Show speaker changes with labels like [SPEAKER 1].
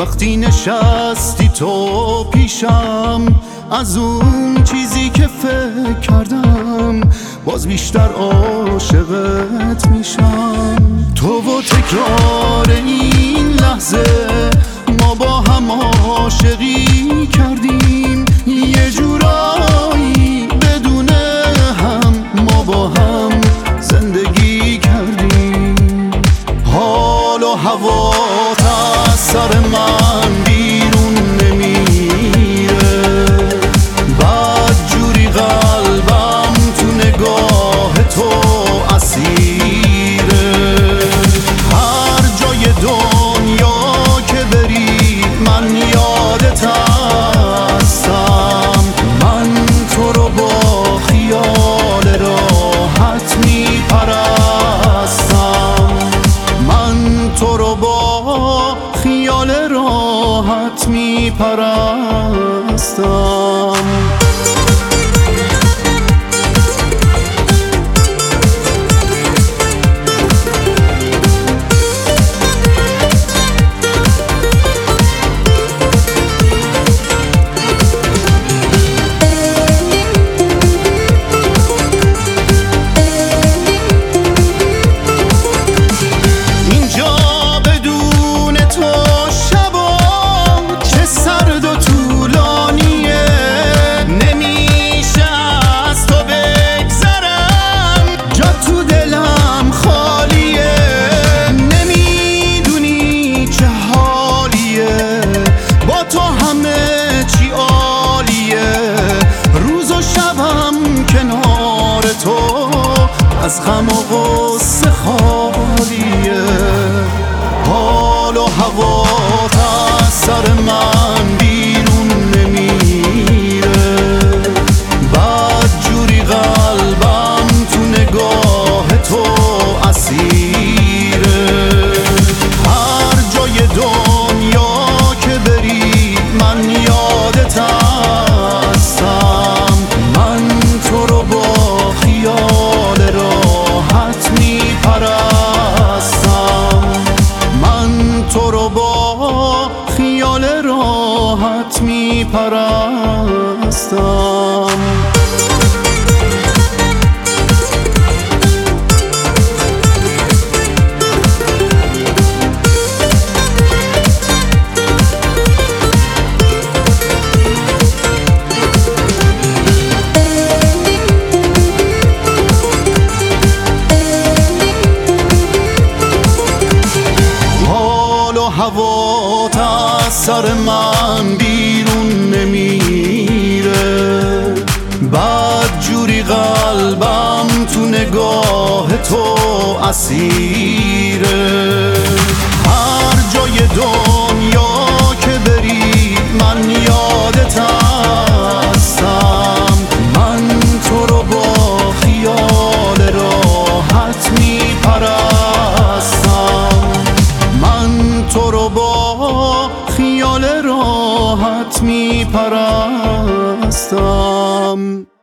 [SPEAKER 1] وقتی نشستی تو پیشم، از اون چیزی که فکر کردم باز بیشتر عاشقت میشم. تو و تکرار این لحظه ما با هم عاشقی کردیم، یه جورایی بدون هم ما با هم زندگی کردیم. حال و هوات از سر من بیرون نمیره، بد جوری قلبم تو نگاه تو اسیره. هر جای دنیا که بری من یادت هستم، من تو رو با خیال راحت میپرستم، من تو رو با خیال راحت میپرستم. از غم و غصه خالیه، حال و هوات از سر من بیرون نمیره، بد جوری قلبم تو نگاه تو اسیره. هر جای دنیا که بری من یادت هستم، من تو رو با خیال راحت میپرستم، من تو رو با خیال راحت میپرستم. هوات از سر من بیرون نمیره، بد جوری قلبم تو نگاه تو اسیره. هر جای دنیا که بری من یادت هستم، من تو رو با خیال راحت میپرستم، من تو رو با خیال راحت میپرستم.